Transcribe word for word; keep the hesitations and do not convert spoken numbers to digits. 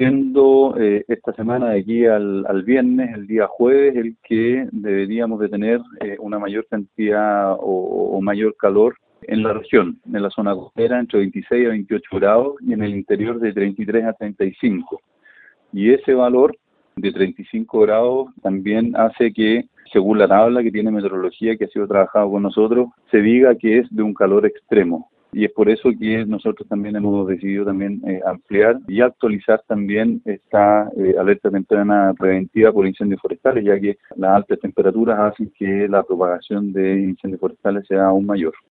siendo eh, esta semana de aquí al, al viernes, el día jueves, el que deberíamos de tener eh, una mayor cantidad o, o mayor calor en la región, en la zona costera entre veintiséis a veintiocho grados y en el interior de treinta y tres a treinta y cinco. Y ese valor de treinta y cinco grados también hace que, según la tabla que tiene meteorología que ha sido trabajado con nosotros, se diga que es de un calor extremo. Y es por eso que nosotros también hemos decidido también eh, ampliar y actualizar también esta eh, alerta temprana preventiva por incendios forestales, ya que las altas temperaturas hacen que la propagación de incendios forestales sea aún mayor.